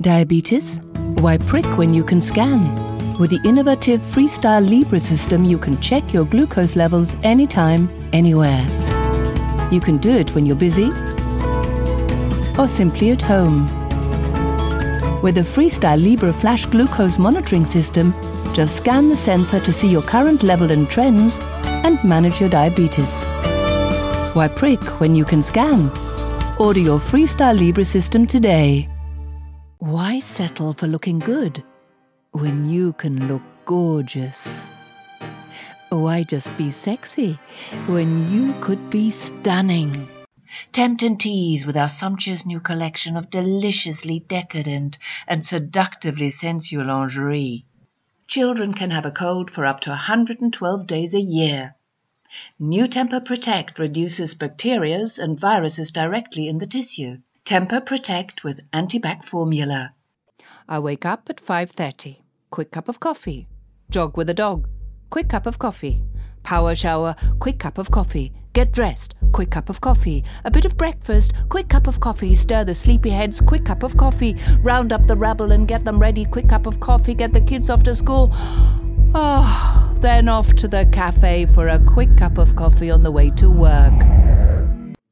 Diabetes? Why prick when you can scan? With the innovative Freestyle Libre system, you can check your glucose levels anytime, anywhere. You can do it when you're busy or simply at home. With the Freestyle Libre Flash Glucose Monitoring System, just scan the sensor to see your current level and trends and manage your diabetes. Why prick when you can scan? Order your Freestyle Libre system today. Why settle for looking good when you can look gorgeous? Why just be sexy when you could be stunning? Tempt and tease with our sumptuous new collection of deliciously decadent and seductively sensual lingerie. Children can have a cold for up to 112 days a year. New Temper Protect reduces bacteria and viruses directly in the tissue. Temper Protect with Antibac formula. I wake up at 5:30. Quick cup of coffee. Jog with a dog. Quick cup of coffee. Power shower. Quick cup of coffee. Get dressed. Quick cup of coffee. A bit of breakfast. Quick cup of coffee. Stir the sleepyheads. Quick cup of coffee. Round up the rabble and get them ready. Quick cup of coffee. Get the kids off to school. Then off to the cafe for a quick cup of coffee on the way to work.